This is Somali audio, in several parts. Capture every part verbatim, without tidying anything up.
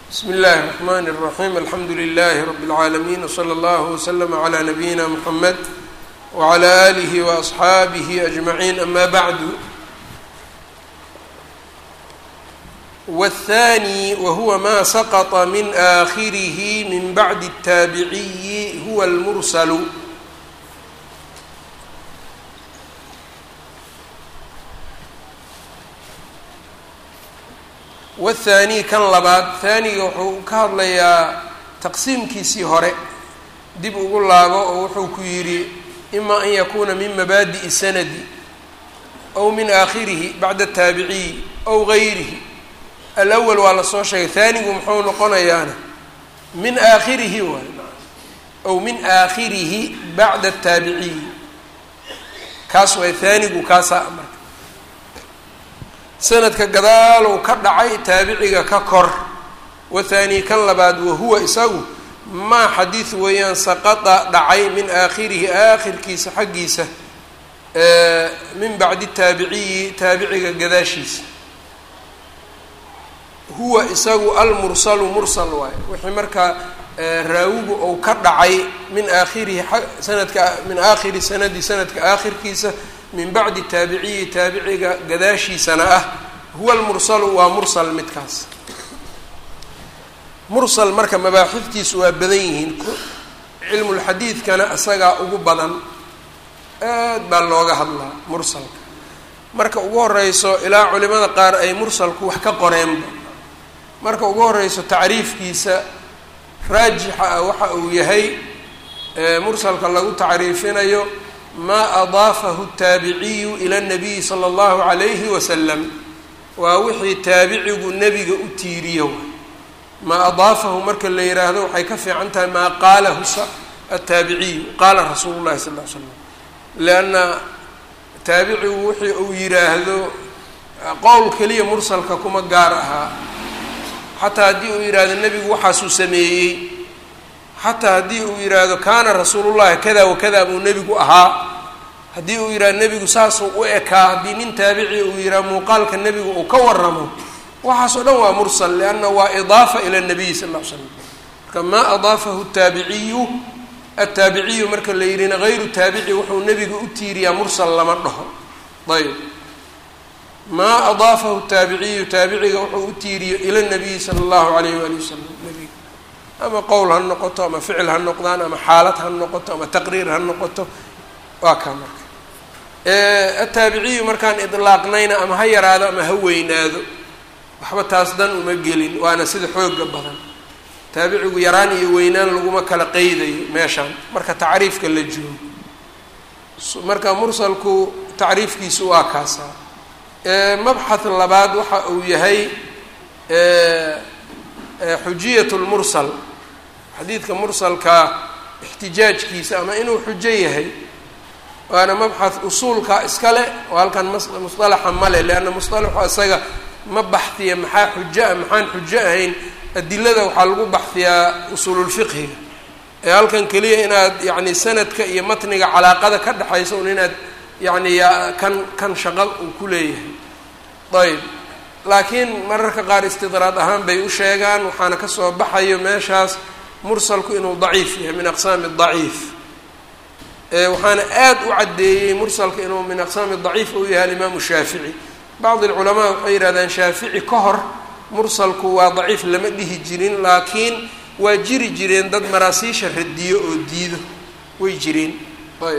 بسم الله الرحمن الرحيم الحمد لله رب العالمين وصلى الله وسلم على نبينا محمد وعلى آله وأصحابه أجمعين أما بعد. والثاني وهو ما سقط من آخره من بعد التابعي هو المرسل. والثاني kan labaad haaniga wuxuu ka hadlayaa taqsiimkiisii hore dib ugu laabo oo wuxuu ku yidhi ima an yakuuna min mabaadi'i sanadi aw min aakhirihi bacda ataabiciyi aw gayrihi alawal waa la soo sheegay haanigu muxuu noqonayaana min aakhirihi waay aw min aakhirihi bacda ataabiciyi kaas waay haanigu kaasaa marka sanadka gadaal uu ka dhacay taabiciga ka kor. wathaani kan labaad wahuwa isagu maa xadiid weeyaan saqada dhacay min aakhirihi aakhirkiisa xaggiisa min bacdi taabiciyi taabiciga gadaashiisa huwa isagu almursalu mursal waaye wixii markaa raawigu ou ka dhacay min aakhirihi sanadka min aakhiri sanadi sanadka aakhirkiisa min bacdi taabiciyi taabiciga gadaashiisana ah huwa almursalu waa mursal midkaas. mursal marka mabaaxiftiisu waa badan yihiin cilmulxadiidkana isagaa ugu badan aad baa looga hadlaa mursalka. marka ugu horeyso ilaa culimada qaar ay mursalku wax ka qoreenba marka ugu horeyso tacriifkiisa raajixa ah waxa uu yahay mursalka lagu tacriifinayo ma adaafahu الtaabiciyu ilى الnabiyi salى اllahu عalayhi wasalam waa wixii taabicigu nebiga u tiiriyo. maa adaafahu marka la yihaahdo waxay ka fiican tahay maa qaalahu ataabiciyu qaala rasuulu llahi sal l slam lanna taabicigu wixii uu yihaahdo qowl keliya mursalka kuma gaar ahaa xataa haddii uu yihahdo nebigu waxaasuu sameeyey xataa haddii uu yidhaahdo kaana rasuulullahi kada wakada buu nebigu ahaa haddii uu yidhahdo nebigu saasuu u ekaa haddii nin taabici uu yidhahdo muuqaalka nebigu uu ka waramo waxaas oo dhan waa mursal lianna waa idaafa ila nabiyi sal ll ly slam marka maa adaafahu taabiciyu ataabiciyu marka la yidhina hayru taabici wuxuu nebiga u tiiriyaa mursal lama dhaho. ayb maa adaafahu taabiciyu taabiciga wuxuu u tiiriyo ila nabiyi sala allahu alayh waali wasalam nebiga ama qowl ha noqoto ama ficil ha noqdaan ama xaalad ha noqoto ama taqriir ha noqoto waa kaa marka ataabiciyu markaan idlaaqnayna ama ha yaraado ama ha weynaado waxba taas dan uma gelin waana sida xooga badan taabicigu yaraan iyo weynaan laguma kala qeydayo meeshaan marka tacriifka la joogo. marka mursalku tacriifkiisu waa kaasaa. mabxath labaad waxa uu yahay xujiyat lmursal xadiidka mursalka ixtijaajkiisa ama inuu xujo yahay waana mabxath usuulka iskale oo halkan musطalaxa male leanna musطalaxu isaga ma baxhiya maxaa xujo ah maxaan xujo ahayn adilada waxaa lagu baxhiyaa usuululfiqhiga ee halkan keliya inaad yacni sanadka iyo matniga calaaqada ka dhexaysa un inaad yacni kan kan shaqo uu ku leeyahay. ayb laakiin mararka qaar istidraad ahaan bay u sheegaan waxaana kasoo baxayo meeshaas mursalku inuu daciif yahay min aqsaami daciif waxaana aad u caddeeyey mursalka inuu min aqsaami daciif uu yahay alimaamu shaafici. bacdi alculamaa waxay yidhahdaan shaafici ka hor mursalku waa daciif lama dhihi jirin laakiin waa jiri jireen dad maraasiisha radiyo oo diido way jireen. ayb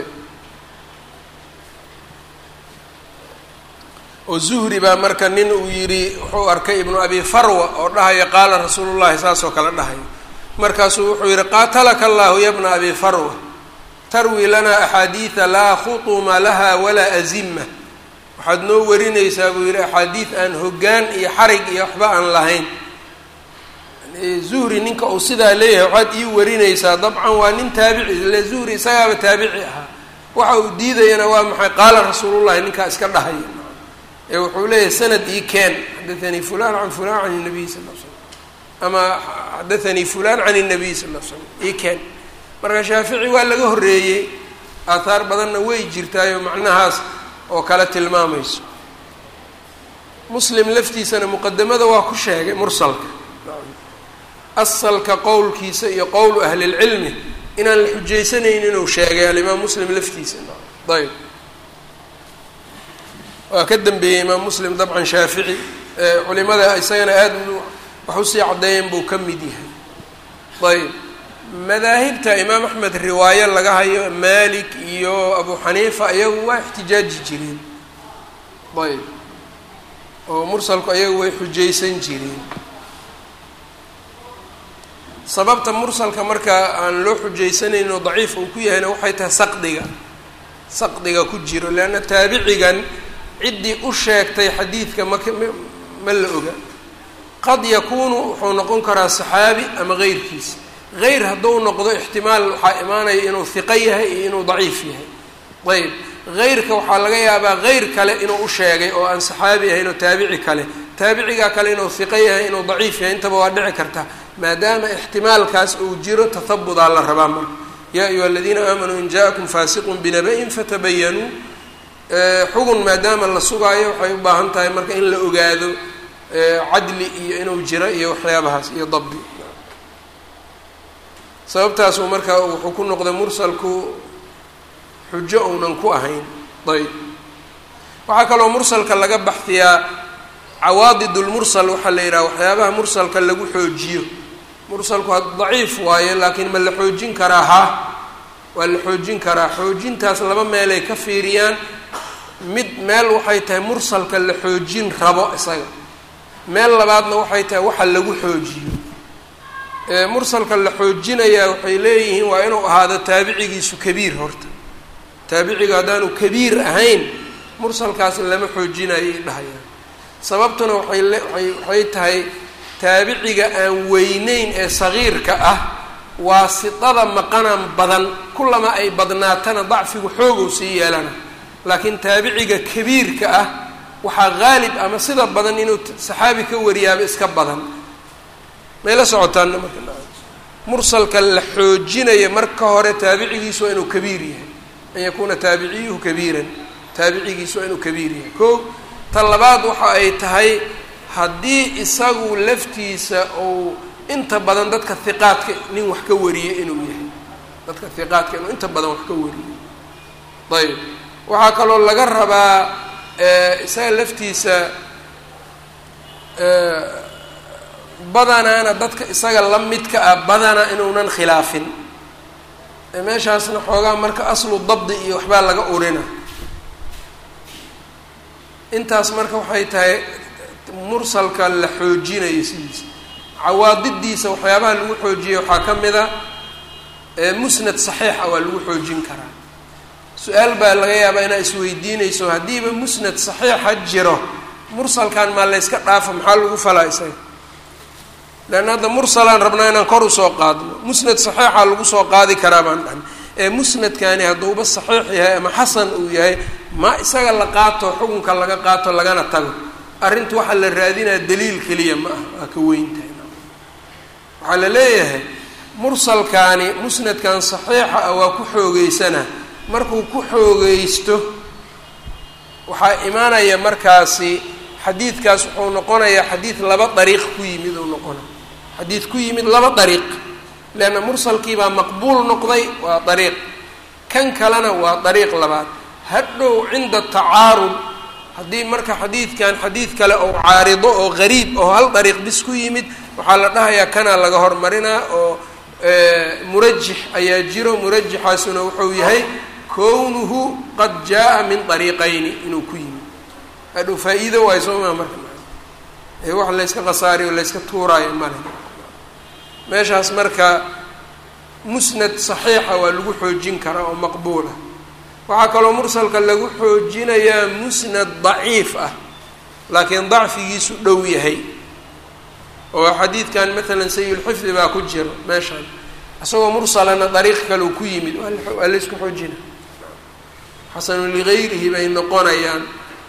oo zuhri baa marka nin uu yidhi wuxuu arkay ibnu abi farwa oo dhahaya qaala rasuulullahi saasoo kale dhahayo markaasuu wuxuu yidhi qaatalaka allahu ya bna abi farwa tarwi lanaa axaadiida laa khutuma laha walaa azima waxaad noo warinaysaa buu yidhi axaadiid aan hoggaan iyo xarig iyo waxba aan lahayn. zuhri ninka uu sidaa leeyahay waxaad ii warinaysaa dabcan waa nin taabici ile zuhri isagaaba taabici ahaa waxa uu diidayana waa maxay qaala rasuulullahi ninkaa iska dhahaya ee wuxuu leeyahay sanad ii keen xadathanii fulan can fulan can nabiy sal l slam ama xadathanii fulan can nabiy sal l slam ii keen marka shaafici waa laga horreeyey aathaar badanna way jirtaayo macnahaas oo kale tilmaamayso. muslim laftiisana muqadamada waa ku sheegay mursalka asalka qowlkiisa iyo qowlu ahli lcilmi inaan la xujaysanaynin inuu sheegay alimaam muslim laftiisa. ayb waa ka dambeeyey imaam muslim dabcan shaafici culimada isagana aad wax usii caddeeyeen buu ka mid yahay. ayb madaahibta imaam axmed riwaayo laga hayo malik iyo abu xaniifa iyagu waa ixtijaaji jireen. ayb oo mursalku iyagu way xujaysan jireen. sababta mursalka markaa aan loo xujaysanayn oo daciif uu ku yahayna waxay tahay saqdiga saqdiga ku jiro leanna taabicigan ciddii u sheegtay xadiidka maka ma la oga. qad yakuunu wuxuu noqon karaa saxaabi ama geyrkiisa. geyr hadduu noqdo ixtimaal waxaa imaanaya inuu hiqo yahay iyo inuu daciif yahay. ayb geyrka waxaa laga yaabaa geyr kale inuu u sheegay oo aan saxaabi ahayn oo taabici kale, taabicigaa kale inuu hiqo yahay inuu daciif yahay, intaba waa dhici karta. maadaama ixtimaalkaas uu jiro tahabudaa la rabaa marka. yaa ayuha aladiina aamanuu in jaakum faasiqun binaba-in fatabayanuu. xugun maadaama la sugaayo waxay u baahan tahay marka in la ogaado cadli iyo inuu jiro iyo waxyaabahaas iyo dabdi. sababtaasuu marka wuxuu ku noqday mursalku xujo uunan ku ahayn. ayb waxaa kaloo mursalka laga baxdiyaa cawaadid lmursal waxaa la yidhaha waxyaabaha mursalka lagu xoojiyo. mursalku ha daciif waaye laakiin ma la xoojin karaa? ha waa la xoojin karaa. xoojintaas laba meelay ka fiiriyaan. mid meel waxay tahay mursalka la xoojin rabo isaga, meel labaadna waxay tahay waxa lagu xoojiyo. mursalka la xoojinayaa waxay leeyihiin waa inuu ahaado taabicigiisu kabiir horta. taabiciga haddaanu kabiir ahayn mursalkaas lama xoojinayo ay dhahayaan. sababtuna waay waxay tahay taabiciga aan weyneyn ee sagiirka ah waasitada maqanan badan kulama ay badnaatana dacfigu xoogow sii yeelana. laakiin taabiciga kabiirka ah waxaa haalib ama sida badan inuu saxaabi ka wariyaaba iska badan. mayla socotaana marka mursalka la xoojinayo marka hore taabicigiisu waa inuu kabiir yahay, an yakuuna taabiciyuhu kabiiran. taabicigiisu waa inuu kabiir yahay ko. ta labaad waxa ay tahay haddii isagu laftiisa uu inta badan dadka hiqaadka nin wax ka wariyay inuu yahay, dadka hiqaadka inuu inta badan wax ka wariyay. ayb waxaa kaloo laga rabaa isaga laftiisa badanaana dadka isaga la midka ah badana inuunan khilaafin. meeshaasna xoogaa marka aslu dabdi iyo waxbaa laga urina. intaas marka waxay tahay mursalka la xoojinayo sidiisa. cawaadidiisa waxyaabaha lagu xoojiya waxaa ka mid a musnad saxiixa waa lagu xoojin karaa. su-aal baa laga yaabaa inaa isweydiinayso haddiiba musnad saxiixa jiro mursalkan maa layska dhaafa maxaa lagu falaa isaga? leanna hadda mursalaan rabnaa inaan kor usoo qaadno, musnad saxiixa lagu soo qaadi karaa baan dhahan. ee musnadkani hadduuba saxiix yahay ama xasan uu yahay ma isaga la qaato xukunka laga qaato lagana tago. arrintu waxaa la raadinaya daliil keliya ma aha, waa ka weyntahay. waxaa la leeyahay mursalkaani musnadkan saxiixa ah waa ku xoogeysana. markuu ku xoogeysto waxaa imaanaya markaasi xadiidkaas wuxuu noqonayaa xadiid laba dariiq ku yimid uu noqona xadiid ku yimid laba dariiq. leanna mursalkii baa maqbuul noqday waa dariiq, kan kalena waa dariiq labaad. hadhow cinda tacaarud haddii marka xadiidkan xadiid kale oo caarido oo gariib oo hal dariiq bis ku yimid waxaa la dhahayaa kanaa laga hormarinaa oo murajix ayaa jiro. murajixaasuna wuxuu yahay kownuhu qad jaa min dariiqayni inuu ku yimid. hadhow faa-iido waayo soo maa marka ee wax layska khasaariyo layska tuuraayo male. meeshaas marka musnad saxiixa waa lagu xoojin karaa oo maqbuula. waxaa kaloo mursalka lagu xoojinayaa musnad daciif ah laakiin dacfigiisu dhow yahay. oo xadiidkan maalan sayulxifdi baa ku jiro meeshaan isagoo mursalana dariiq kaleu ku yimid waa laysku xoojina. xasanu ligayrihi bay noqonayaan.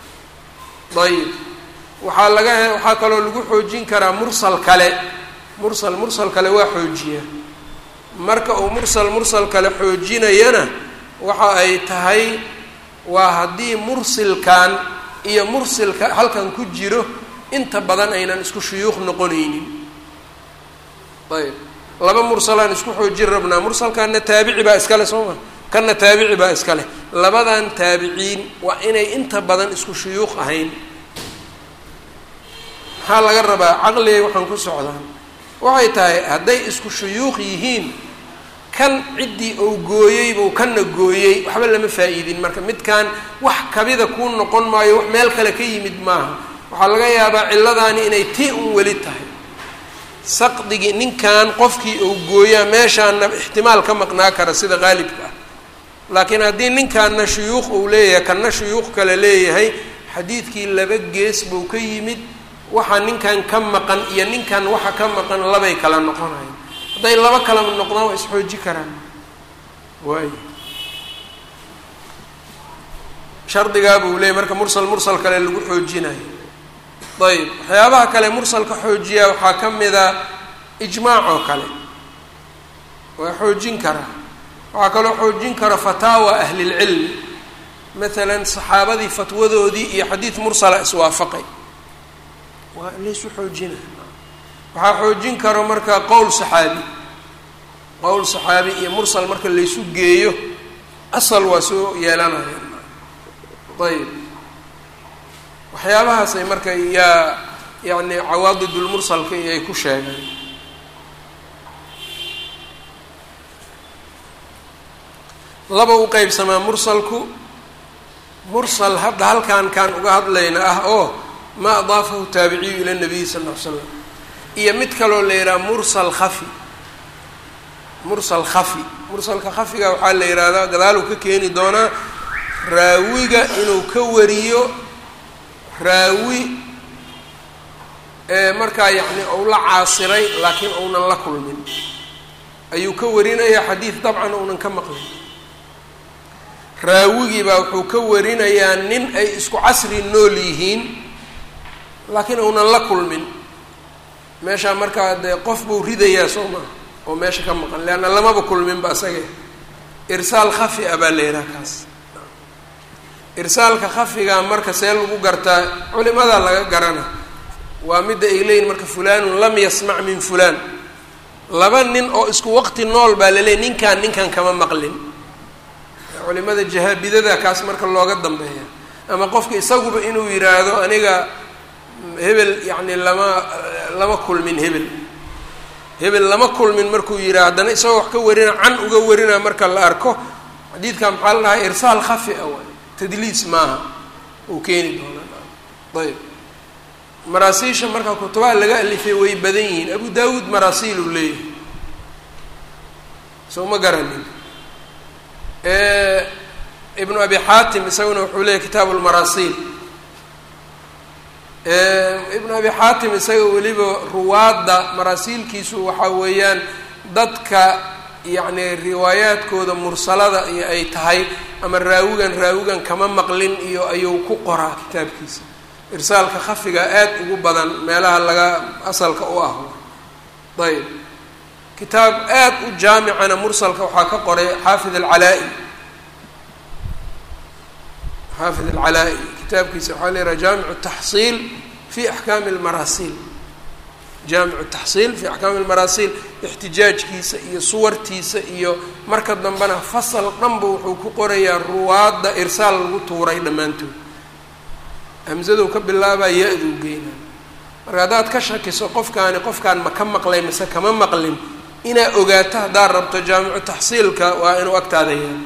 ayib waxaa laga waxaa kaloo lagu xoojin karaa mursal kale. mursal mursal kale waa xoojiya. marka uu mursal mursal kale xoojinayana waxa ay tahay waa haddii mursilkan iyo mursilka halkan ku jiro inta badan aynan isku shuyuuq noqonaynin. ayb laba mursalaan isku xoojin rabnaa mursalkaana taabici baa iskale sooma kana taabici baa iskale labadan taabiciin waa inay inta badan isku shuyuuq ahayn maxaa laga rabaa caqligay waxaan ku socdaan waxay tahay hadday isku shuyuuq yihiin kan ciddii ou gooyey buu kana gooyey waxba lama faa'iidin marka midkaan wax kabida kuu noqon maayo wax meel kale ka yimid maaha waxaa laga yaabaa cilladaani inay tii un weli tahay saqdigii ninkan qofkii ou gooyaa meeshaana ixtimaal ka maqnaa kara sida qaalibka ah laakiin haddii ninkaanna shuyuuq uu leeyahay kanna shuyuuq kale leeyahay xadiidkii laba gees buu ka yimid waxaa ninkan ka maqan iyo ninkan waxa ka maqan labay kala noqonayan hadday laba kala noqdaan waa isxooji karaan waayo shardigaa buu leeyahy marka mursal mursal kale lagu xoojinayo ayb waxyaabaha kale mursalka xoojiyaa waxaa ka mida ijmaac oo kale waa xoojin karaa waxaa kaloo xoojin kara fataawa ahlilcilmi maalan saxaabadii fatwadoodii iyo xadiid mursala iswaafaqay waa laysu xoojina waxaa xoojin karo marka qowl saxaabi qowl saxaabi iyo mursal marka laysu geeyo asal waa soo yeelanayaan ayb waxyaabahaasay marka yaa yacni cawaadidulmursalka iyo ay ku sheegeen laba u qeybsamaa mursalku mursal hadda halkaan kaan uga hadlayna ah oo ma adaafahu taabiciyu ila nabiyi sala lla ly slam iyo mid kaloo la yidhaha mursal khafi mursal khafi mursalka khafiga waxaa la yidhahdaa gadaaluu ka keeni doonaa raawiga inuu ka wariyo raawi ee markaa yacni ou la caasiray laakiin ounan la kulmin ayuu ka warinayaa xadiid dabcan ounan ka maqlin raawigii baa wuxuu ka warinayaa nin ay isku casri nool yihiin laakiin ounan la kulmin meeshaa markaa dee qof buu ridayaa soo maha oo meesha ka maqan leanna lamaba kulminba isage irsaal khafi a baa la yidhaha kaas irsaalka khafiga marka see lagu gartaa culimadaa laga garana waa midda ay leeyihin marka fulanun lam yasmac min fulaan laba nin oo isku waqti nool baa la leeyay ninkaan ninkan kama maqlin culimada jahaabidada kaas marka looga dambeeya ama qofka isaguba inuu yidhaahdo aniga hebel yacni lama lama kulmin hebel hebel lama kulmin markuu yidhaha haddana isagoo wax ka warina can uga warina marka la arko xadiidka maxaa la dhahay irsaal khafi a waay tadliis maaha uu keeni doonaa ayb maraasiisha marka kutubaha laga alifay way badan yihiin abu daawuud maraasiil uu leeyahay soo ma garanin ibnu abi xaatim isaguna wuxuu leeyahy kitaabu lmaraasiil ibnu abi xaatim isaga weliba ruwaadda maraasiilkiisu waxaa weeyaan dadka yacni riwaayaadkooda mursalada iyo ay tahay ama raawigan raawigan kama maqlin iyo ayuu ku qoraa kitaabkiisa irsaalka khafiga aad ugu badan meelaha laga asalka u ah ayb kitaab aad u jaamicana mursalka waxaa ka qoray xaafid alcalaa-i xaafid alcalaa-i kitaabkiisa waxaa la yidhaha jaamicu taxsiil fi axkaami lmaraasiil jaamicu taxsiil fi axkaami lmaraasiil ixtijaajkiisa iyo suwartiisa iyo marka dambena fasal dhanba wuxuu ku qorayaa ruwaadda irsaal lagu tuuray dhammaantood hamsadou ka bilaabaa ya-duu geynaa marka haddaad ka shakiso qofkaani qofkaan ma ka maqlay mise kama maqlin inaad ogaato haddaad rabto jaamicu taxsiilka waa inuu agtaada yahay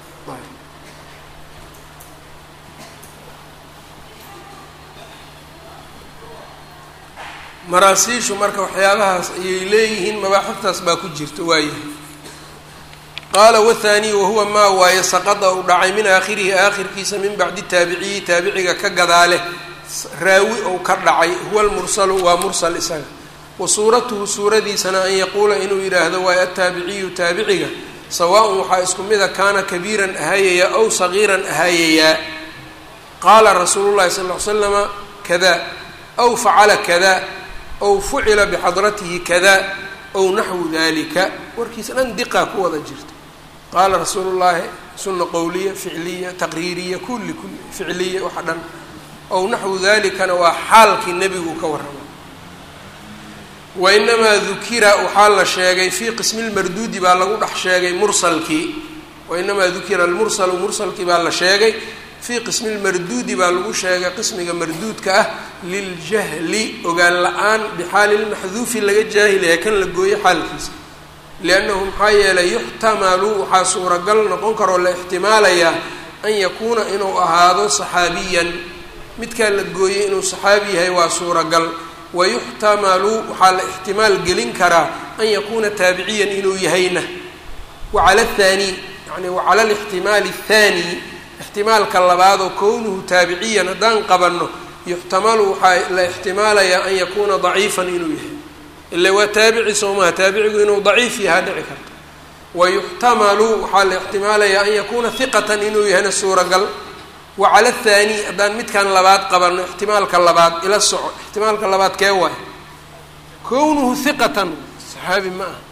maraasiishu marka waxyaabahaas ayay leeyihiin mabaaxiftaas baa ku jirta waayahay qaala wathani wahuwa maa waaye saqada uu dhacay min aakhirihi aakhirkiisa min bacdi taabiciyi taabiciga ka gadaale raawi ou ka dhacay huwa lmursalu waa mursal isaga wa suuratuhu suuradiisana an yaquula inuu yidhaahdo waayo ataabiciyu taabiciga sawaaءun waxaa isku mida kaana kabiiran ahaayayaa ow sagiiran ahaayayaa qaala rasuulu llahi sal ll ly slama kada aw facala kada ow fucila bixadratihi kada ow naxwu dalika warkiisa dhan diqaa ku wada jirta qaala rasuulu llaahi sunna qowliya ficliya taqriiriya kulli kulli ficliya waxa dhan ow naxwu dalikana waa xaalkii nebigu ka warrama wainamaa dukira waxaa la sheegay fii qismi lmarduudi baa lagu dhex sheegay mursalkii wainamaa dukira almursalu mursalkii baa la sheegay fii qismi lmarduudi baa lagu sheegay qismiga marduudka ah liljahli ogaan la-aan bixaali lmaxduufi laga jaahilaya kan la gooyo xaalkiisa liannahu maxaa yeelay yuxtamalu waxaa suuragal noqon karoo la ixtimaalayaa an yakuuna inuu ahaado saxaabiyan midkaa la gooyey inuu saxaabi yahay waa suuragal wayuxtamalu waxaa la ixtimaal gelin karaa an yakuuna taabiciyan inuu yahayna wacala athani yani wacala alixtimaali athani ixtimaalka labaadoo kownuhu taabiciyan haddaan qabanno yuxtamalu waxaa la ixtimaalayaa an yakuuna daciifan inuu yahay ila waa taabici soomaha taabicigu inuu daciif yahaa dhici karto wayuxtamalu waxaa la ixtimaalayaa an yakuuna hiqatan inuu yahayna suuragal wacala athani haddaan midkan labaad qabanno ixtimaalka labaad ila soco ixtimaalka labaad kee waay kownuhu hiqatan saxaabi ma aha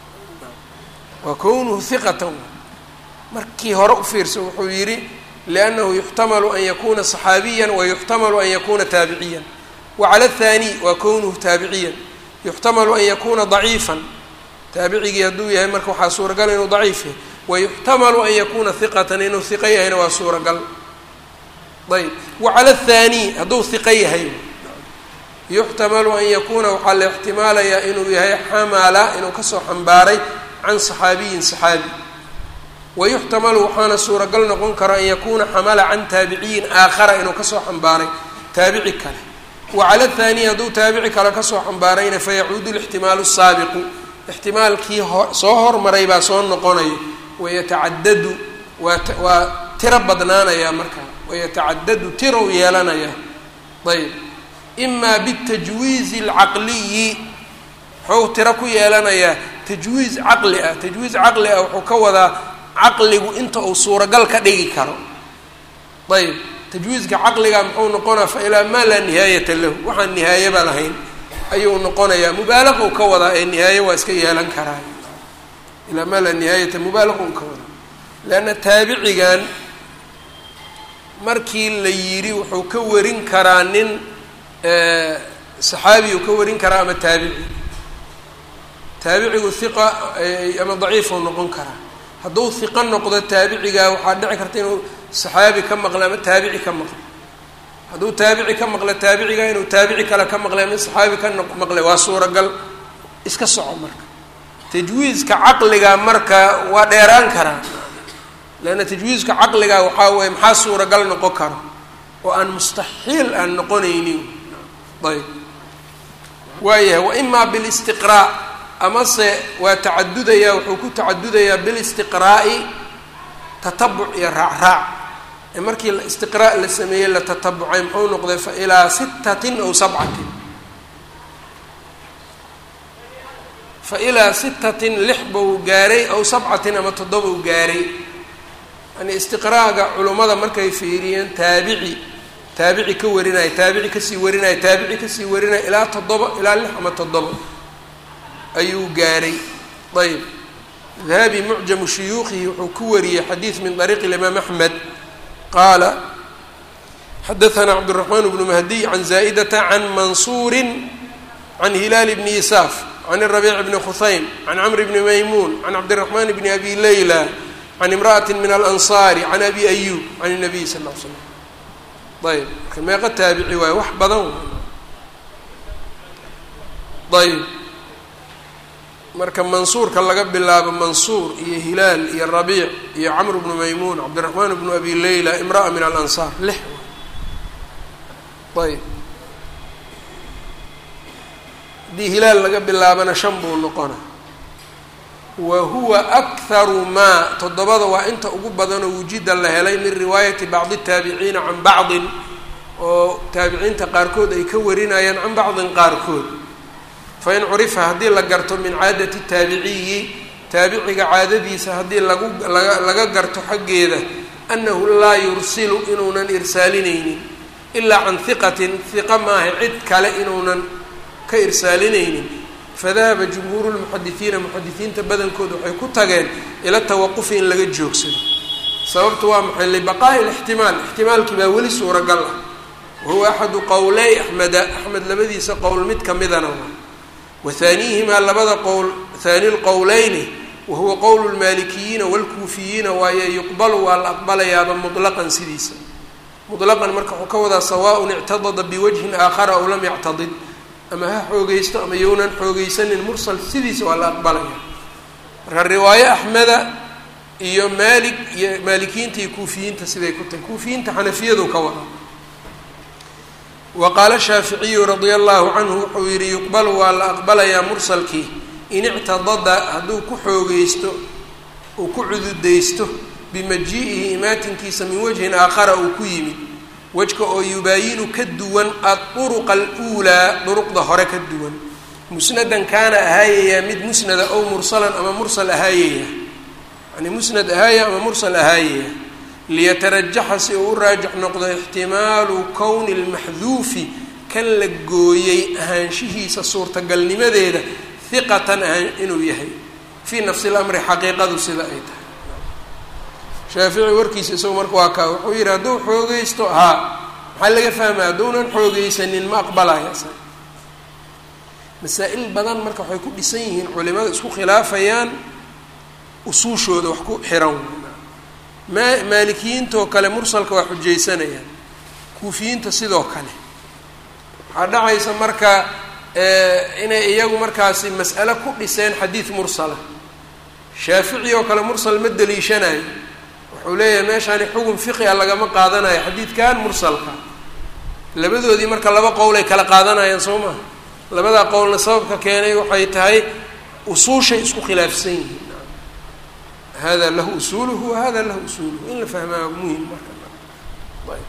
waa kownuhu hiqatan markii hore u fiirsa wuxuu yidhi liannahu yuxtamalu an yakuuna saxaabiyan wayuxtamalu an yakuuna taabiciyan wacala athani waa kownuhu taabiciyan yuxtamalu an yakuuna daciifan taabicigii hadduu yahay marka waxaa suuragal inuu daciif yahay wayuxtamalu an yakuuna hiqatan inuu hiqo yahayna waa suuragal ayb wacala athani hadduu hiqo yahay yuxtamalu an yakuuna waxaa la ixtimaalayaa inuu yahay xamala inuu kasoo xambaaray can saxaabiyin saxaabi wayuxtamalu waxaana suuragal noqon kara an yakuuna xamala can taabiciyin aakhara inuu kasoo xambaaray taabici kale wacala athani hadduu taabici kale kasoo xambaarayna fayacuudu lixtimaalu saabiqu ixtimaalkii soo hormaray baa soo noqonaya wayatacadadu waa waa tiro badnaanayaa markaa wayatacadadu tirow yeelanayaa ayb imaa bitajwiizi alcaqliyi wuxuu tiro ku yeelanayaa tajwiiz caqli ah tajwiiz caqli ah wuxuu ka wadaa caqligu inta uu suuragal ka dhigi karo ayb tajwiizka caqliga muxuu noqonaa fa ilaa maa laa nihaayata lahu waxaan nihaayaba lahayn ayuu noqonayaa mubaalaqou ka wadaa ee nihaaye waa iska yeelan karaa ilaa maa laa nihaayata mubaalaqou ka wadaa leanna taabicigan markii la yidhi wuxuu ka warin karaa nin saxaabi uu ka warin karaa ama taabici taabicigu hiqa ama daciifuu noqon karaa hadduu hiqo noqdo taabicigaa waxaa dhici karta inuu saxaabi ka maqla ama taabici ka maqla hadduu taabici ka maqla taabiciga inuu taabici kale ka maqlay ama saxaabi ka maqlay waa suuragal iska soco marka tajwiizka caqliga marka waa dheeraan karaa leanna tajwiizka caqliga waxaa weeye maxaa suuragal noqon karo oo aan mustaxiil aan noqonaynin ayb waayahay waimaa bilistiqraa amase waa tacadudayaa wuxuu ku tacadudayaa bilistiqraa'i tatabuc iyo raacraac ee markii istiqraa' la sameeyey la tatabucay muxuu noqday fa ilaa sittatin aw sabcatin fa ilaa sittatin lix bou gaaray aw sabcatin ama toddobau gaaray yani istiqraaga culummada markay fiiriyeen taabici taabici ka warinaya taabici kasii warinaya taabici kasii warinaya ilaa toddoba ilaa lix ama toddoba ayuu gaaray ayb dahabi mucjamu shuyuukihi wuxuu ku wariyey xadiid min طariiqi imaam axmed qaala xadaثana cabdالرaحman bnu mahdiy can zaa'idata can mansuuri can hilaal bni isaaf can الrabiic bni khusaym can camr bni maymuun can cabdالرaحman bni abi layla can imra'ati min alansaari can abi ayub can الnabiy sal ll ly slam ayb marka meeqa taabici waayo wax badan ayb marka mansuurka laga bilaabo mansuur iyo hilaal iyo rabiic iyo camr bnu maymuun cabdiraxmaan bnu abi layla imra'a min alansaar lix ayb haddii hilaal laga bilaabana shan buu noqona wa huwa akharu maa toddobada waa inta ugu badanoo wujida la helay min riwaayati bacdi taabiciina can bacdin oo taabiciinta qaarkood ay ka warinayaan can bacdin qaarkood fain curifa haddii la garto min caadati taabiciyi taabiciga caadadiisa haddii lagu laga laga garto xaggeeda annahu laa yursilu inuunan irsaalinaynin ilaa can hiqatin hiqa maaha cid kale inuunan ka irsaalinaynin fadahaba jumhuuru lmuxadisiina muxadisiinta badankood waxay ku tageen ila tawaqufi in laga joogsado sababtu waa maxay libaqaa'i lixtimaal ixtimaalkii baa weli suuragal ah wahuwa axadu qowley axmeda axmed labadiisa qowl mid ka midana waa wahaaniihimaa labada qowl haani lqowleyni wahuwa qowlu lmaalikiyiina waalkuufiyiina waaye yuqbalu waa la aqbalayaaba mutlaqan sidiisa mutlaqan marka wuxuu ka wadaa sawaaun ictadada biwajhin aakhara aw lam yactadid ama ha xoogeysto ama yownan xoogeysanin mursal sidiisa waa la aqbalaya marka riwaaye axmeda iyo maalik iyo maalikiyiinta iyo kuufiyiinta siday ku tahay kuufiyiinta xanafiyadu ka wada wa qaala shaaficiyu radia allahu canhu wuxuu yihi yuqbalu waa la aqbalayaa mursalkii in ictadada hadduu ku xoogeysto uu ku cududaysto bimaji-ihi imaatinkiisa min wajhin aakhara uu ku yimid wejka oo yubaayinu ka duwan aduruqa aluulaa duruqda hore ka duwan musnadan kaana ahaayayaa mid musnada ow mursalan ama mursal ahaayaya yani musnad ahaaya ama mursal ahaayaya liyatarajaxa si uu u raajix noqdo ixtimaalu kowni lmaxduufi kan la gooyey ahaanshihiisa suurtagalnimadeeda hiqatan ahaan inuu yahay fii nafsi lamri xaqiiqadu sida ay tahay shaafici warkiisa isagu marka waa kaa wuxuu yihi hadduu xoogeysto haa maxaa laga fahmaya hadduunan xoogeysanin ma aqbalaya isaga masaa-il badan marka waxay ku dhisan yihiin culimada isku khilaafayaan usuushooda wax ku xiran ma maalikiyiintoo kale mursalka waa xujaysanayaan kuufiyiinta sidoo kale waxaa dhacaysa marka inay iyagu markaasi mas'alo ku dhiseen xadiid mursala shaafici oo kale mursal ma daliishanayo wuxuu leeyahay meeshaani xugun fiqi a lagama qaadanayo xadiidkan mursalka labadoodii marka laba qowl ay kala qaadanayaan soo maha labadaa qowlna sababka keenay waxay tahay usuushay isku khilaafsan yihiin hada lahu usuuluhu wa hada lahu usuuluhu in la fahmaa muhim marka ayb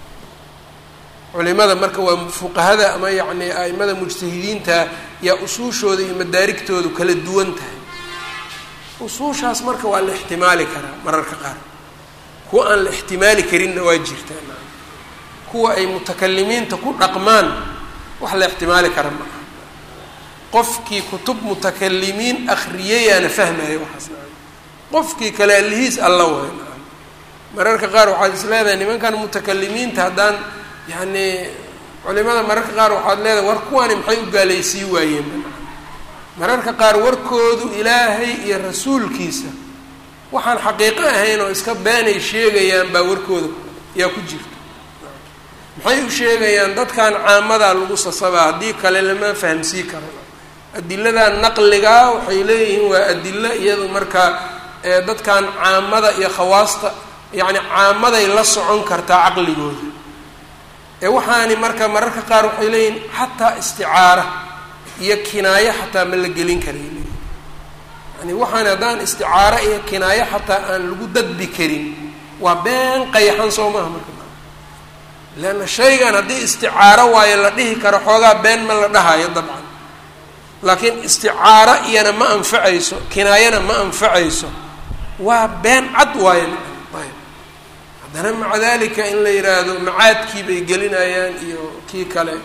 culimada marka waa fuqahada ama yacni a'imada mujtahidiinta yaa usuushooda iyo madaarigtoodu kala duwan tahay usuushaas marka waa la ixtimaali karaa mararka qaar kuwa aan la ixtimaali karinna waa jirtaa kuwa ay mutakalimiinta ku dhaqmaan wax la ixtimaali kara ma aha qofkii kutub mutakalimiin akhriyayaana fahmaya waxaas qofkii kale alihiis alla waay mararka qaar waxaad is leedahay nimankan mutakalimiinta haddaan yacni culimada mararka qaar waxaad leedahay war kuwani maxay u gaalaysii waayeen mararka qaar warkoodu ilaahay iyo rasuulkiisa waxaan xaqiiqo ahayn oo iska beenay sheegayaan baa warkooda yaa ku jirta maxay u sheegayaan dadkan caamadaa lagu sasabaa haddii kale lama fahamsii karo adiladan naqligaa waxay leeyihiin waa adilo iyadu markaa dadkan caamada iyo khawaasta yacni caamaday la socon kartaa caqligooda ee waxaani marka mararka qaar waxay leeyihiin xataa isticaara iyo kinaayo xataa ma la gelin karay leeyihin yani waxaani haddaan isticaaro iyo kinaayo xataa aan lagu dadbi karin waa been qayaxan soo maaha marka leanna shaygan haddii isticaaro waayo la dhihi karo xoogaa been ma la dhahayo dabcan laakiin isticaaro iyana ma anfacayso kinaayana ma anfacayso waa been cad waayo ayb haddana maca dalika in la yidhaahdo macaadkii bay gelinayaan iyo kii kale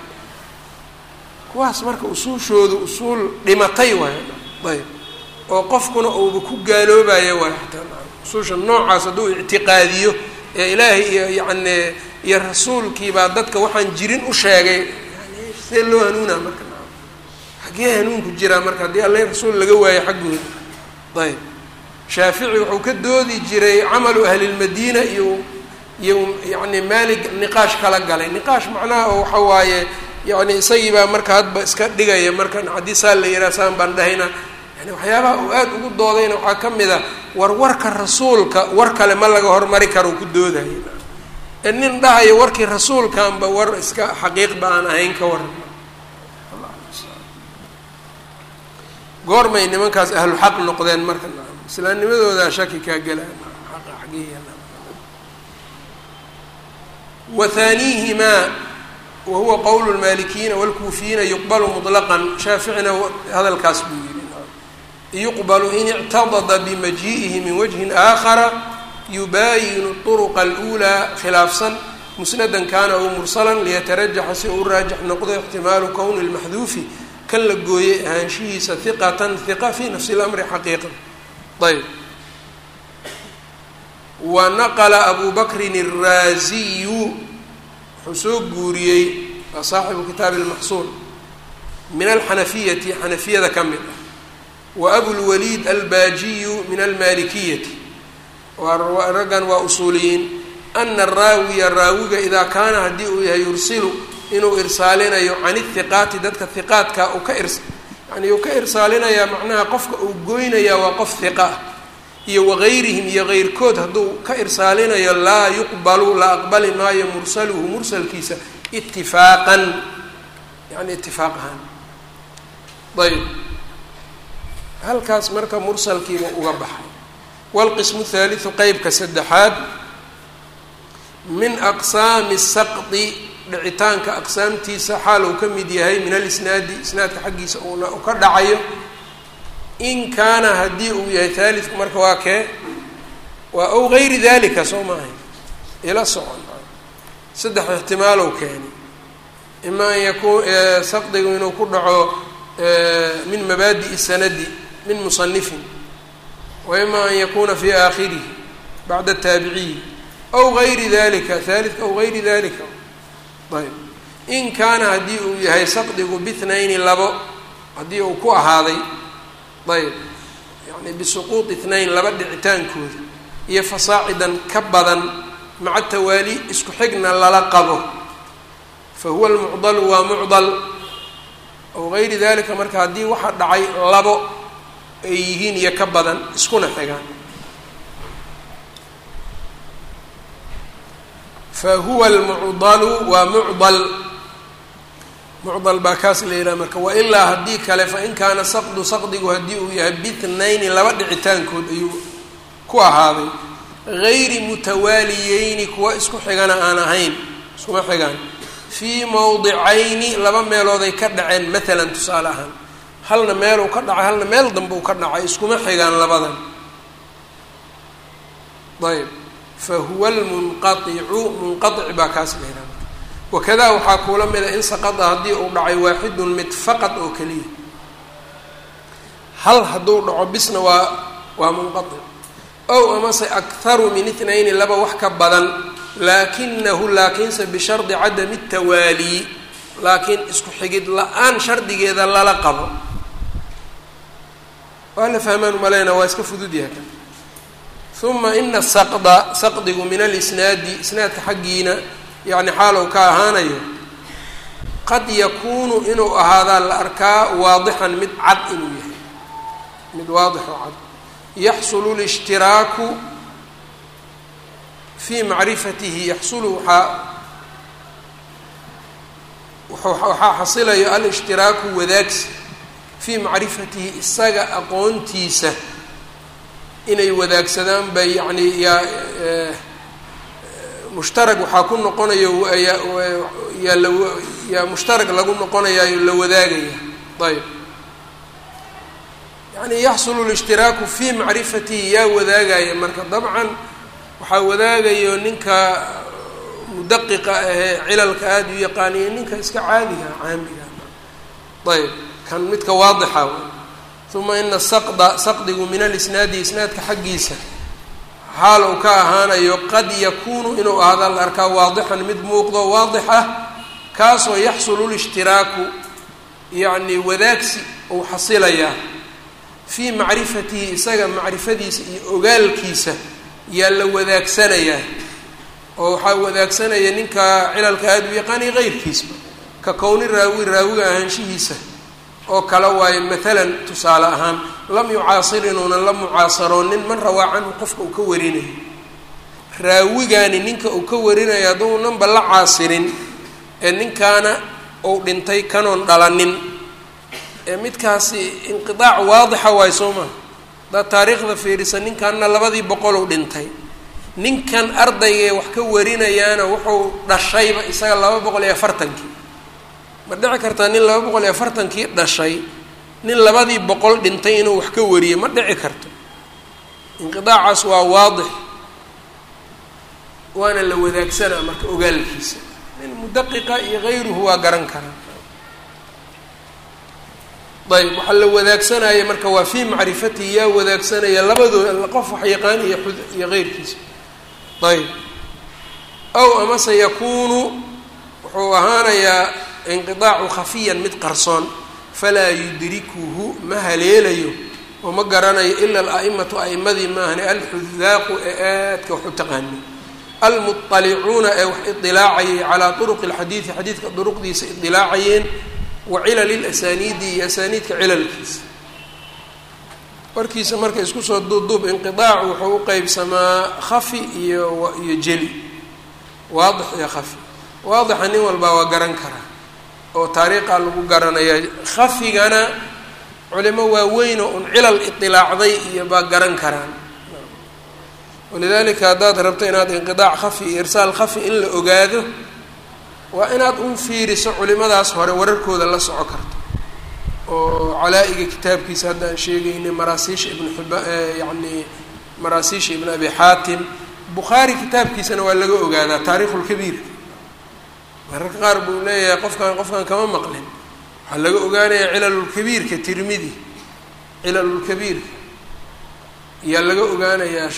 kuwaas marka usuushooda usuul dhimatay waayo ayb oo qofkuna uuba ku gaaloobayo waayo xataa usuusha noocaas hadduu ictiqaadiyo ee ilaahay iyo yacni iyo rasuulkiibaa dadka waxaan jirin u sheegay yani see loo hanuunaa marka xaggee hanuunku jiraa marka haddii alla rasuul laga waayo xaggooda ayb shaafici wuxuu ka doodi jiray camalu ahlilmadiina iyo iyo yacni maalig niqaash kala galay niqaash macnaha oo waxa waaye yacni isagii baa marka hadba iska dhigaya marka haddii saa la yidhaha saan baan dhahayna yani waxyaabaha uu aada ugu doodayna waxaa ka mid a war warka rasuulka war kale ma laga hormari karo ku doodaya ee nin dhahayo warkii rasuulkanba war iska xaqiiqba aan ahayn ka waran goormay nimankaas ahlu xaq noqdeen marka islaamnimadoodaa shaki kaa gelaan xaqa xagihiina wahaaniihimaa wahuwa qowlu lmaalikiyiina waalkuufiyiina yuqbalu muطlaqan shaaficina hadalkaas buu yihi yuqbalu in ictadada bimajii'ihi min wajhin aakhara yubaayinu طuruqa اluulaa khilaafsan musnadan kaana aw mursalan liyatarajaxa si uu raajix noqdo ixtimaalu kowni lmaxduufi kan la gooyey ahaanshihiisa hiqatan hiqa fii nafsi اlamri xaqiiqa ayb wa naqla abu bakrin الraaziyu wuxuu soo guuriyey waa saaxibu kitaabi اlmaqsuul min alxanafiyati xanafiyada ka mid ah wa abulwaliid albaajiyu min almalikiyati waa raggan waa usuuliyiin ana araawiya raawiga idaa kaana haddii uu yahay yursilu inuu irsaalinayo can ihiqaati dadka hiqaadka uu ka irs yani uu ka irsaalinayaa macnaha qofka uu goynayaa waa qof hiqa ah iyo wagayrihim iyo keyrkood hadduu ka irsaalinayo laa yuqbalu la aqbali maayo mursaluhu mursalkiisa itifaaqan yani itifaaq ahaan ayb halkaas marka mursalkiiba uga baxay wاlqismu الثaaliثu qeybka saddexaad min aqsaami الsaqdi dhicitaanka aqsaamtiisa xaal uu ka mid yahay min alisnaadi isnaadka xaggiisa uuna u ka dhacayo in kaana haddii uu yahay haalidku marka waa kee waa ow gayri dalika soo maahay ila socon saddex ixtimaalow keeni ima an yakun saqdigu inuu ku dhaco min mabaadi'i sanadi min musanifin wa ima an yakuna fi aakhirihi bacda taabiciyi aw gayri dalika haalidka aw gayri dalika ayb in kaana haddii uu yahay saqdigu bithnayni labo haddii uu ku ahaaday ayb yani bisuquuط itnayn laba dhicitaankooda iyo fasaacidan ka badan maca tawaali isku xigna lala qabo fa huwa almucdalu waa mucdal aw gayri dalika marka haddii waxa dhacay labo ay yihiin iyo ka badan iskuna xigaan fa huwa almucdalu waa mucdal mucdal baa kaas la yidhaha marka wailaa haddii kale fain kaana saqdu saqdigu haddii uu yahay bithnayni laba dhicitaankood ayuu ku ahaaday gayri mutawaaliyeyni kuwa isku xigana aan ahayn iskuma xigaan fii mawdicayni laba meelooday ka dhaceen maalan tusaale ahaan halna meel uu ka dhacay halna meel dambe uu ka dhacay iskuma xigaan labadan ayb fa huwa almunqaicu munqaic baa kaas la yidhaha wakadaa waxaa kuula mida in saqada haddii uu dhacay waaxidun mid faqad oo keliya hal hadduu dhaco bisna waa waa munqaic ow amase akharu min itnayni laba wax ka badan laakinahu laakiinse bishardi cadami tawaali laakiin isku xigid la-aan shardigeeda lala qabo waa la fahmaan umaleyna waa iska fudud yahay kan uma ina saqda saqdigu min alisnaadi isnaadka xaggiina yacni xaalow ka ahaanayo qad yakuunu inuu ahaadaa la arkaa waadixan mid cad inuu yahay mid waadix oo cad yaxsulu lishtiraaku fii macrifatihi yaxsulu waaa waxaa xasilayo alishtiraaku wadaagsi fii macrifatihi isaga aqoontiisa inay wadaagsadaan bay yacni yaa mushtarag waxaa ku noqonayo yaa la yaa mushtarag lagu noqonayaayo la wadaagaya ayb yani yaxsulu lishtiraaku fii macrifatihi yaa wadaagaya marka dabcan waxaa wadaagayo ninka mudaqiqa ahee cilalka aada u yaqaaniyo ninka iska caadiga caamiga ayb kan midka waadixa uma ina saqda saqdigu min alisnaadi isnaadka xaggiisa xaal uu ka ahaanayo qad yakuunu inuu ahaada la arkaa waadixan mid muuqdo waadix ah kaasoo yaxsulu lishtiraaku yacni wadaagsi uu xasilayaa fii macrifatihi isaga macrifadiisa iyo ogaalkiisa yaa la wadaagsanayaa oo waxaa wadaagsanaya ninka cilalka aada u yaqaaniy keyrkiisba ka kowni raawi raawiga ahaanshihiisa oo kale waayo maalan tusaale ahaan lam yucaasir inuunan la mucaasaroonin man rawaa canhu qofka uu ka warinayo raawigani ninka uu ka warinayo hadduunanba la caasirin ee ninkaana uu dhintay kanoon dhalanin ee midkaasi inqidaac waadixa waayo soo maha haddaad taariikhda fiirisa ninkanna labadii boqol uu dhintay ninkan ardaygee wax ka warinayaana wuxuu dhashayba isaga laba boqol iyo afartankii ma dhici kartaa nin laba boqol iyo afartankii dhashay nin labadii boqol dhintay inuu wax ka wariyo ma dhici karto inqidaacaas waa waadix waana la wadaagsanaa marka ogaalkiisa nin mudaqiqa iyo gayruhu waa garan karaa ayb waxaa la wadaagsanaya marka waa fii macrifatihi yaa wadaagsanaya labadooda qof wax yaqaan iyo iyo keyrkiisa ayb aw amase yakuunu wuxuu ahaanayaa inqidaacu khafiyan mid qarsoon falaa yudrikuhu ma haleelayo oo ma garanayo ila al-a'imatu a'imadii maahane alxudaaqu ee aadka wax u taqaani almuطalicuuna ee wax idilaacayay calaa turuqi اlxadiidi xadiidka duruqdiisa idilaacayeen wa cilali اlasaniidi iyo asaniidka cilalkiisa warkiisa marka isku soo duubduub inqiaacu wuxuu u qeybsamaa khafi iyo iyo jeli waadix iyo khafi waadixa nin walbaa waa garan karaa oo taariiqa lagu garanaya khafigana culimo waaweyn oo un cilal idilaacday iyo baa garan karaan walidalika haddaad rabto inaad inqidaac khafi iyo irsaal khafi in la ogaado waa inaad un fiiriso culimadaas hore wararkooda la soco karto oo calaa-iga kitaabkiisa hadda aan sheegaynay maraasiisha ibn xib yacni maraasiisha ibn abi xaatim bukhaari kitaabkiisana waa laga ogaadaa taariikhulkabiirka mararka qaar buu leeyahay qofkaan qofkaan kama maqlin waxaa laga ogaanayaa cilalulkabiirka tirmidi cilalulkabiirka iyaa laga ogaanayaa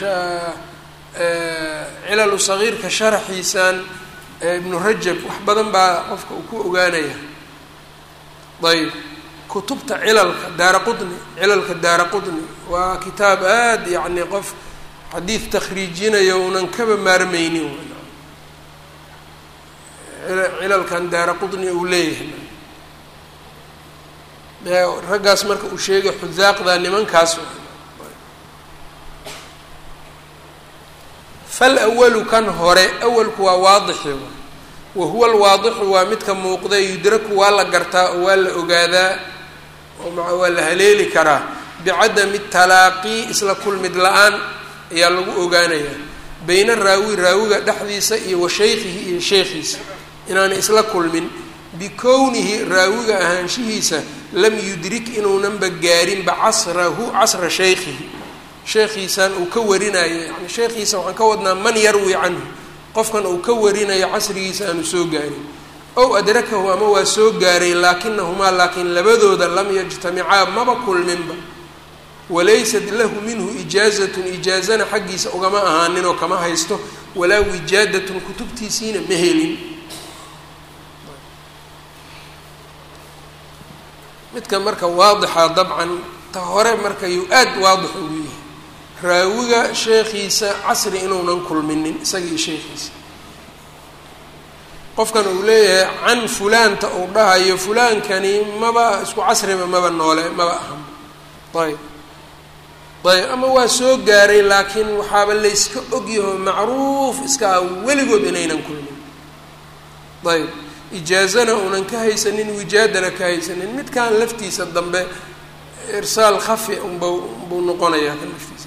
cilalu sagiirka sharaxiisaan ibnu rajab wax badan baa qofka uu ku ogaanaya ayb kutubta cilalka daara qutni cilalka daara qutni waa kitaab aada yacni qof xadiid takhriijinayo unan kaba maarmaynin cilalkan daara qutni uu leeyahay raggaas marka uu sheegay xudaaqda nimankaas fal awalu kan hore awalku waa waadixi wa huwa alwaadixu waa midka muuqda yudraku waa la gartaa oo waa la ogaadaa oo maa waa la haleeli karaa bicadami talaaqi isla kulmid la-aan ayaa lagu ogaanayaa bayna raawi raawiga dhexdiisa iyo wa shaykhihi iyo sheekhiisa inaanay isla kulmin bikownihi raawiga ahaanshihiisa lam yudrik inuunanba gaarinba casrahu casra shaykhihi sheekhiisaan uu ka warinayo yani sheekhiisa waxaan ka wadnaa man yarwi canhu qofkan uu ka warinayo casrigiisa aanu soo gaarin ow adrakahu ama waa soo gaaray laakinahumaa laakiin labadooda lam yajtamicaa maba kulminba walaysat lahu minhu ijaazatun ijaazana xaggiisa ugama ahaaninoo kama haysto walaa wijaadatun kutubtiisiina ma helin midka marka waadixa dabcan ta hore marka yuu aada waadix ugu yahay raawiga sheekhiisa casri inuunan kulminin isagii sheekhiisa qofkan uu leeyahay can fulaanta uu dhahayo fulaankani maba isku casriba maba noole maba ahan ayb ayb ama waa soo gaaray laakiin waxaaba layska ogyaho macruuf iska ah weligood inaynan kulmin ayb ijaazana unan ka haysanin wijaadana ka haysanin midkan laftiisa dambe irsaal khafi unba buu noqonayaa kan laftiisa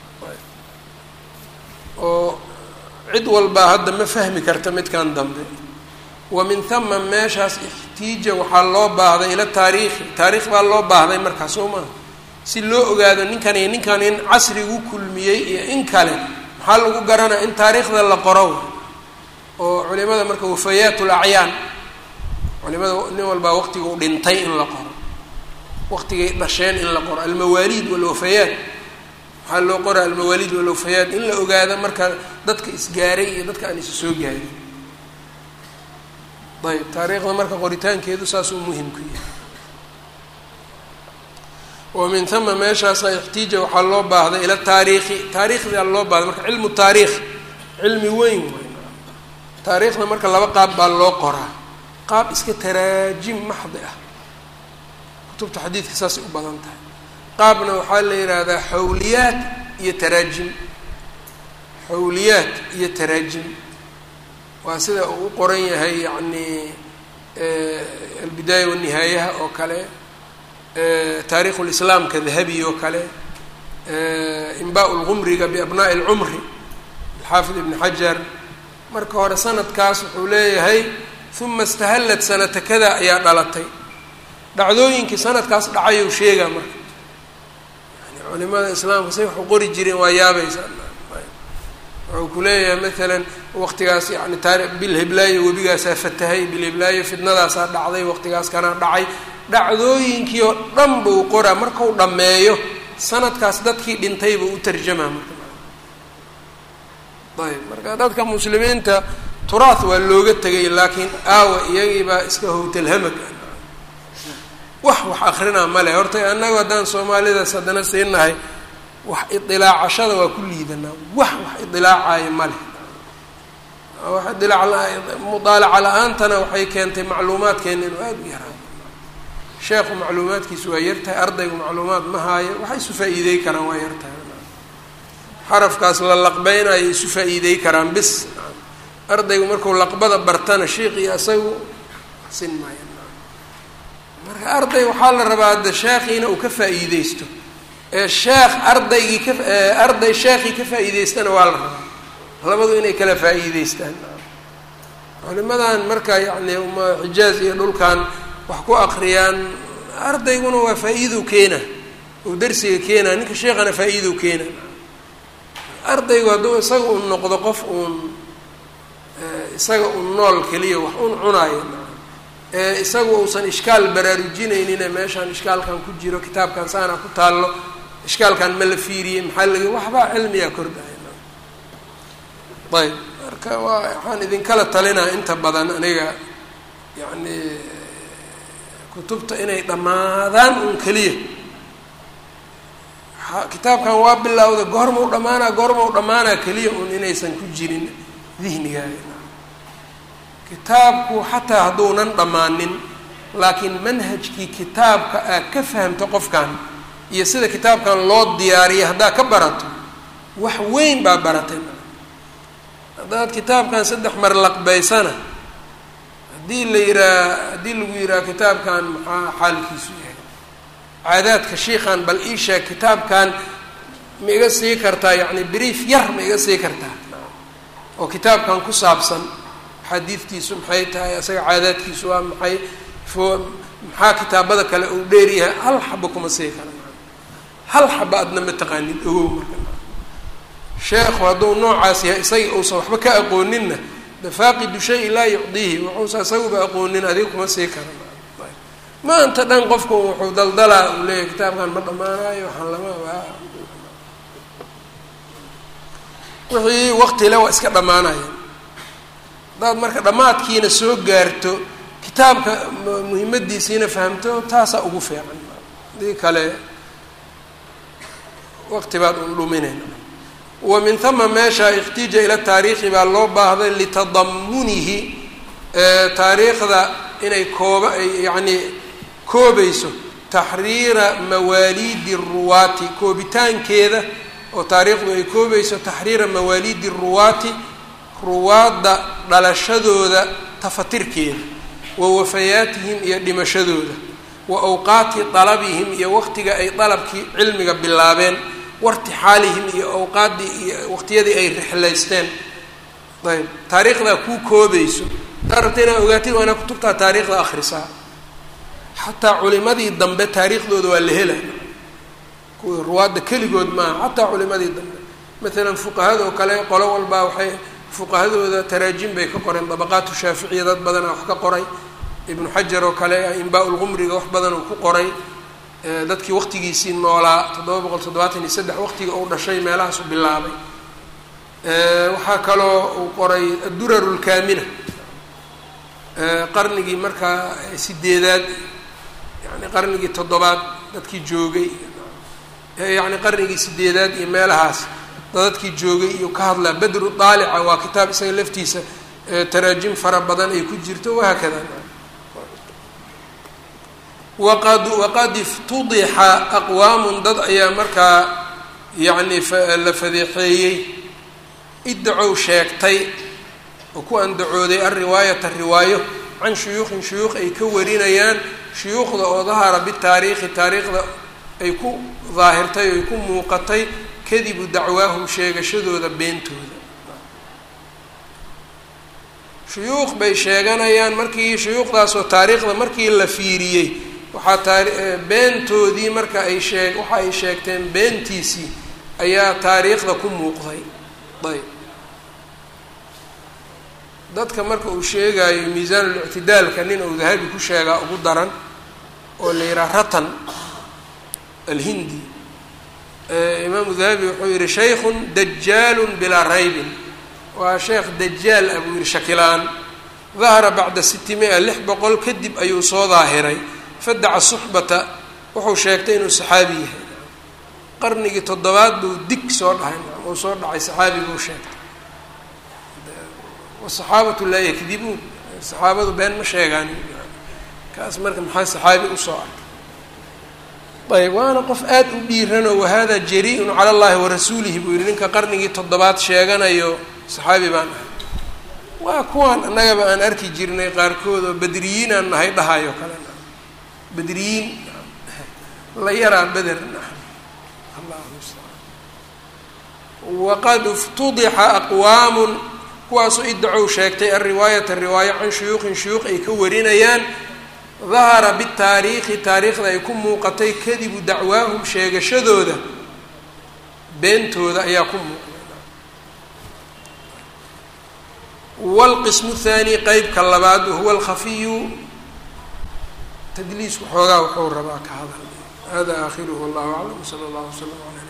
oo cid walbaa hadda ma fahmi karta midkan dambe wa min hama meeshaas ixtiija waxaa loo baahday ila taariikhi taariikh baa loo baahday markaas soo maaha si loo ogaado ninkan iyo ninkan in casrigu kulmiyey iyo in kale maxaa lagu garanaya in taariikhda la qoro oo culimada marka wafayaat lacyaan culimada nin walbaa waqtiga u dhintay in la qoro waqtigay dhasheen in la qoro almawaaliid walwafayaat waxaa loo qoraa almawaaliid walwafayaat in la ogaado marka dadka isgaaray iyo dadka aan isa soo gaarin ayb taariikhda marka qoritaankeedu saasuu muhim ku yahay wa min hama meeshaasa ixtiija waxaa loo baahday ila taariikhi taariikhdaa loo baahday marka cilmu taariikh cilmi weyn wey taariikhda marka laba qaab baa loo qoraa qaab iska taraajim maxdi ah kutubta xadiidka saasay u badan tahay qaabna waxaa la yidhaahdaa xawliyaat iyo taraajim xawliyaat iyo taraajim waa sida uu u qoran yahay yacni albidaaya wanihaayaha oo kale taarikhu lislaamka dahabi oo kale inbaa lgumriga biabnaa'i lcumri alxaafid ibn xajar marka hore sanadkaas wuxuu leeyahay uma istahallat sanata kada ayaa dhalatay dhacdooyinkii sanadkaas dhacayuu sheegaa marka yani culimada islaamka say wax u qori jireen waa yaabaysaa wuxuu ku leeyahay maalan waqtigaas yani taari bilhiblaayo webigaasaa fatahay bilhiblaayo fidnadaasaa dhacday waqtigaas kana dhacay dhacdooyinkii oo dhan buu qoraa markau dhammeeyo sanadkaas dadkii dhintay buu u tarjamaa marka ayb marka dadka muslimiinta turaah waa looga tegay laakiin aawa iyagii baa iska howtalhamag wax wax akrinaa male horta annagu haddaan soomaalidaas haddana siinahay wax idilaacashada waa ku liidanaa wax wax idilaacayo male wax idilaac mudaalaca la-aantana waxay keentay macluumaadkeena inuu aada u yaraayo sheekhu macluumaadkiisu waa yartahay ardaygu macluumaad ma haayo waxay isu faa-iidey karaan waa yartahay xarafkaas la laqbeynayo isu faa-iidey karaan bis ardaygu markuu laqbada bartana sheikh iyo isagu sin maayo marka arday waxaa la rabaa hadda sheekhiina uu ka faa-iideysto ee sheekh ardaygii ka arday sheekhii ka faa-iideystana waa la rabaa labadu inay kala faa-iideystaan culimadan marka yacni uma xijaaz iyo dhulkan wax ku akriyaan ardayguna waa faa-iidow keena uu darsiga keena ninka sheekhana faa-iidow keena ardaygu hadduu isaga un noqdo qof uun isaga un nool keliya wax un cunaayo ee isagu uusan ishkaal baraarujinaynine meeshaan ishkaalkan ku jiro kitaabkan saana ku taallo ishkaalkan ma la fiiriyey maxaa laga waxbaa cilmiyaa kordhaya ayb marka waa waxaan idinkala talinaa inta badan aniga yacni kutubta inay dhammaadaan un keliya kitaabkan waa bilowda goorma u dhamaanaa goorma u dhamaanaa keliya un inaysan ku jirin dihnigaaga kitaabku xataa hadduunan dhammaanin laakiin manhajkii kitaabka aad ka fahamto qofkan iyo sida kitaabkan loo diyaariyay haddaad ka barato wax weyn baa baratay haddaad kitaabkan saddex mar laqbaysana haddii la yiraa haddii lagu yihaha kitaabkan maxaa xaalkiisu yahay caadaadka shiikan bal ii sheeg kitaabkan ma iga sii kartaa yacni brief yar ma iga sii kartaa oo kitaabkan ku saabsan xadiidkiisu maxay tahay isaga caadaadkiisu waa maxay fo maxaa kitaabada kale uu dheeryahay hal xaba kuma sii kara hal xaba adna ma taqaanid ogow marka sheekhu hadduu noocaas yahay isaga uusan waxba ka aqooninna dafaaqidu shay laa yucdiihi wuxuusa isaguba aqoonin adiga kuma sii kara maanta dhan qofku wuxuu daldalaa uu leeyahay kitaabkan ma dhammaanayo waxaan lama wixii waqti le waa iska dhammaanaya haddaad marka dhammaadkiina soo gaarto kitaabka muhiimadiisiina fahamto taasaa ugu fiican hadii kale waqti baad un dhuminayna wa min hama meesha iktija ila taariikhi baa loo baahday litadamunihi taariikhda inay kooba ay yacni koobayso taxriira mawaaliidi ruwaati koobitaankeeda oo taariikhdu ay koobayso taxriira mawaaliidi ruwaati ruwaadda dhalashadooda tafatirkeeda wa wafayaatihim iyo dhimashadooda wa awqaati dalabihim iyo waqtiga ay dalabkii cilmiga bilaabeen wartixaalihim iyo awqaaddii iyo waqtiyadii ay rixlaysteen ayb taariikhdaa kuu koobayso daa rabta inaa ogaatid waa inaa kutubtaa taariikhda akhrisaa xataa culimadii dambe taariikhdooda waa la helay kuwii ruwaadda keligood maaha xataa culimadii dambe maalan fuqahada oo kale qolo walbaa waxay fuqahadooda taraajim bay ka qoreen dabaqaatu shaaficiya dad badana wax ka qoray ibnu xajar oo kale imbaa-ulqumriga wax badan uu ku qoray dadkii waqtigiisii noolaa toddoba boqol toddobaatan iyo saddex waqtiga uu dhashay meelahaasu bilaabay waxaa kaloo uu qoray addurar lkaamina qarnigii markaa sideedaad yani qarnigii toddobaad dadkii joogay yacni qarnigii sideedaad iyo meelahaas dadkii joogay iyo ka hadlaa badru daalica waa kitaab isaga laftiisa taraajim fara badan ay ku jirto wahaakada waqad waqad iftudixa aqwaamun dad ayaa markaa yacni la fadeexeeyey iddacow sheegtay oo ku andacooday alriwaayata riwaayo can shuyuukhin shuyuukh ay ka warinayaan shuyuukhda oo dahara bitaariikhi taariikhda ay ku daahirtay oo ay ku muuqatay kadibu dacwaahum sheegashadooda beentooda shuyuukh bay sheeganayaan markii shuyuukhdaasoo taariikhda markii la fiiriyey waxaa taari beentoodii marka ay sheeg waxa ay sheegteen beentiisii ayaa taariikhda ku muuqday ayb dadka marka uu sheegaayo miisaanul-ictidaalka nin uu dahabi ku sheegaa ugu daran oo la yidhaha ratan alhindi imaamu dahabi wuxuu yihi shaykhun dajaalun bilaa raybin waa sheekh dajaal ah buu yihi shakilaan dahara bacda siti mia lix boqol kadib ayuu soo daahiray fadaca suxbata wuxuu sheegtay inuu saxaabi yahay qarnigii toddobaad buu dig soo dhahay uu soo dhacay saxaabi buu sheegtay wasaxaabatu laa yakdibuun saxaabadu been ma sheegaan kaas marka maxaa saxaabi usoo arkay ayb waana qof aada u dhiiranoo wahada jari-un cala allahi warasuulihi buu yihi ninka qarnigii toddobaad sheeganayo saxaabi baan ahay waa kuwaan annagaba aan arki jirnay qaarkood oo bedriyiin aan nahay dhahayo kale bedriyiin la yaraa beder allahu mustacaan waqad iftudixa aqwaamun kuwaasoo iddacow sheegtay alriwaayata riwaayo can shuyuuqin shuyuuq ay ka warinayaan dahara bitaariikhi taariikhda ay ku muuqatay kadibu dacwaahum sheegashadooda beentooda ayaa ku muuqday waalqismu thaani qeybka labaad wahuwa alkhafiyu tadliisku xoogaa wuxuu rabaa ka hadal hada aakhiruhu wallahu aclam sala allahu wasalam ala